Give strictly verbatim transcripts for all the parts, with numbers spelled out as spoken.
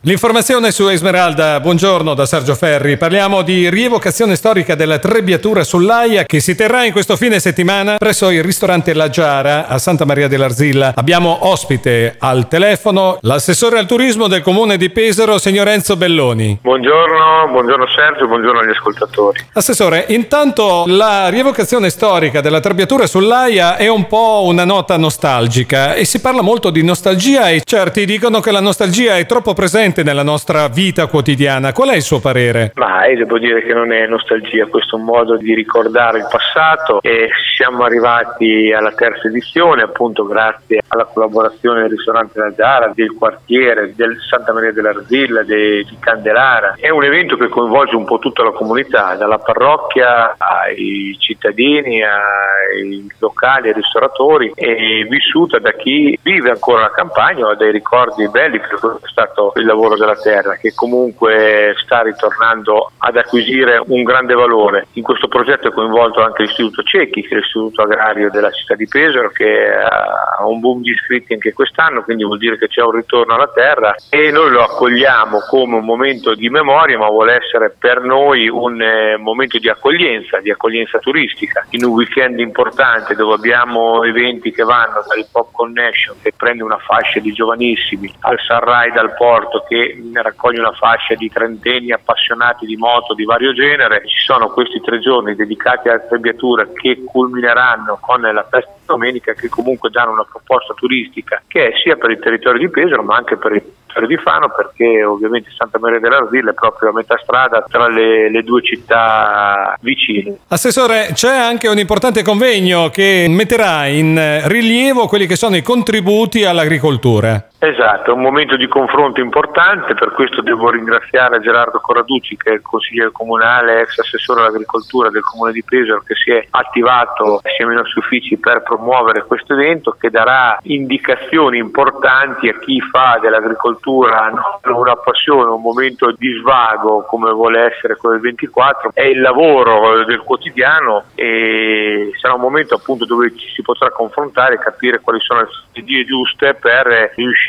L'informazione su Esmeralda, buongiorno da Sergio Ferri. Parliamo di rievocazione storica della Trebbiatura sull'Aia che si terrà in questo fine settimana presso il ristorante La Giara a Santa Maria dell'Arzilla. Abbiamo ospite al telefono l'assessore al turismo del comune di Pesaro, signor Enzo Belloni. Buongiorno, buongiorno Sergio, buongiorno agli ascoltatori. Assessore, intanto la rievocazione storica della Trebbiatura sull'Aia è un po' una nota nostalgica e si parla molto di nostalgia e certi dicono che la nostalgia è troppo presente nella nostra vita quotidiana. Qual è il suo parere? Ma io devo dire che non è nostalgia, questo è un modo di ricordare il passato e siamo arrivati alla terza edizione appunto grazie alla collaborazione del ristorante La Giara, del quartiere, del Santa Maria dell'Arzilla, di Candelara. È un evento che coinvolge un po' tutta la comunità, dalla parrocchia ai cittadini, ai locali, ai ristoratori, e vissuta da chi vive ancora la campagna o ha dei ricordi belli, perché questo è stato il lavoro della terra che comunque sta ritornando ad acquisire un grande valore. In questo progetto è coinvolto anche l'Istituto Cecchi, che è l'Istituto Agrario della città di Pesaro, che ha un boom di iscritti anche quest'anno, quindi vuol dire che c'è un ritorno alla terra e noi lo accogliamo come un momento di memoria, ma vuole essere per noi un eh, momento di accoglienza, di accoglienza turistica, in un weekend importante dove abbiamo eventi che vanno dal Pop Connection, che prende una fascia di giovanissimi, al Sunride al Porto, che raccoglie una fascia di trentenni appassionati di moto di vario genere. Ci sono questi tre giorni dedicati alla Trebbiatura che culmineranno con la festa di domenica, che comunque danno una proposta turistica che è sia per il territorio di Pesaro ma anche per il territorio di Fano, perché ovviamente Santa Maria dell'Arzilla è proprio a metà strada tra le, le due città vicine. Assessore, c'è anche un importante convegno che metterà in rilievo quelli che sono i contributi all'agricoltura. Esatto, è un momento di confronto importante, per questo devo ringraziare Gerardo Corraducci, che è il consigliere comunale, ex assessore all'agricoltura del comune di Pesaro, che si è attivato assieme ai nostri uffici per promuovere questo evento, che darà indicazioni importanti a chi fa dell'agricoltura non una passione, un momento di svago come vuole essere quello del ventiquattro, è il lavoro del quotidiano e sarà un momento appunto dove ci si potrà confrontare e capire quali sono le strategie giuste per riuscire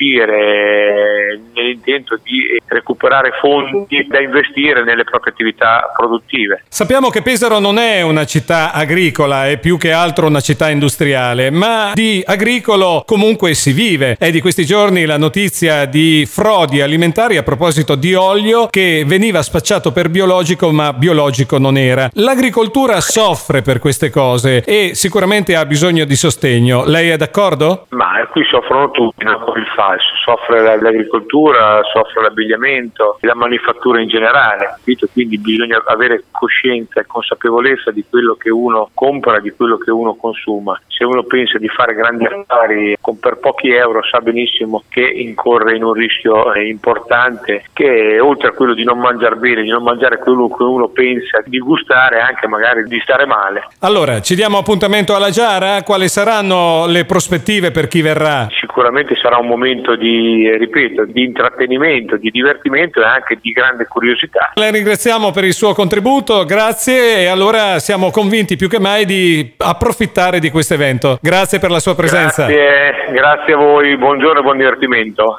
nell'intento di recuperare fondi da investire nelle proprie attività produttive. Sappiamo che Pesaro non è una città agricola, è più che altro una città industriale, ma di agricolo comunque si vive. È di questi giorni la notizia di frodi alimentari a proposito di olio che veniva spacciato per biologico, ma biologico non era. L'agricoltura soffre per queste cose e sicuramente ha bisogno di sostegno. Lei è d'accordo? Ma qui soffrono tutti, non il falso. Soffre l'agricoltura, soffre l'abbigliamento, la manifattura in generale, quindi bisogna avere coscienza e consapevolezza di quello che uno compra, di quello che uno consuma. Se uno pensa di fare grandi affari con per pochi euro, sa benissimo che incorre in un rischio importante, che oltre a quello di non mangiare bene, di non mangiare quello che uno pensa di gustare, anche magari di stare male. Allora, ci diamo appuntamento alla Giara? Quali saranno le prospettive per chi verrà? Sicuramente sarà un momento di, ripeto, di intrattenimento, di divertimento e anche di grande curiosità. La ringraziamo per il suo contributo, grazie, e allora siamo convinti più che mai di approfittare di questo evento. Grazie per la sua presenza. Grazie, grazie a voi, buongiorno e buon divertimento.